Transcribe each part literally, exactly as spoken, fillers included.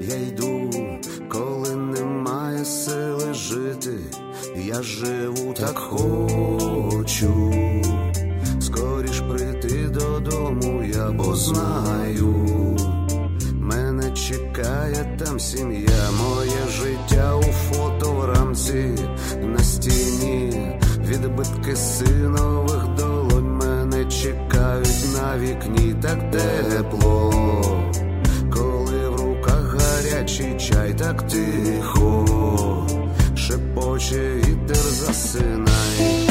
я йду, коли немає сили жити. Я живу так хочу, скоріш прийти додому я, бо знаю, мене чекає там сім'я. Моє життя у фото в рамці, на стіні відбитки синових долонь. Мене чекають на вікні, так тепло, коли в руках гарячий чай, так тихо шепоче вітер, засинай.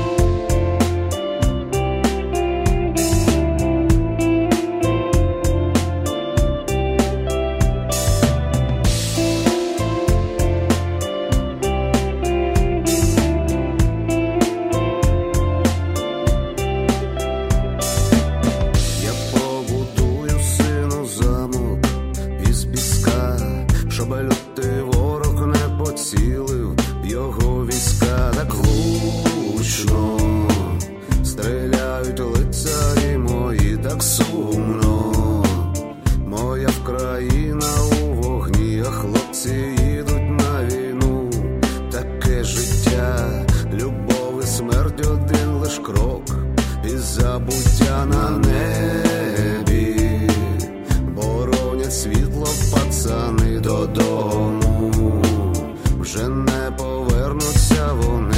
Щоб лютий ворог не поцілив його війська. Так влучно стріляють лицарі мої, так сумно. Моя Вкраїна у вогні, а хлопці їдуть на війну. Таке життя, любов і смерть, один лиш крок і забуття на небі. Боронять світло пацани, додому вже не повернуться вони.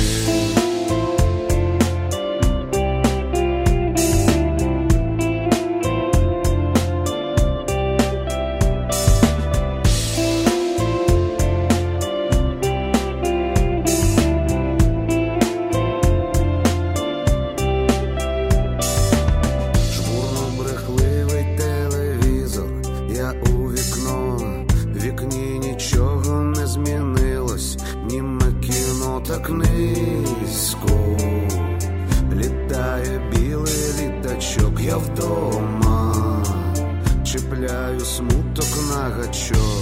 Жмурно брехливий телевізор, я у вікно, в вікні нічого не змінилось, німе кіно так низько. Літає білий літачок, я вдома чіпляю смуток на гачок.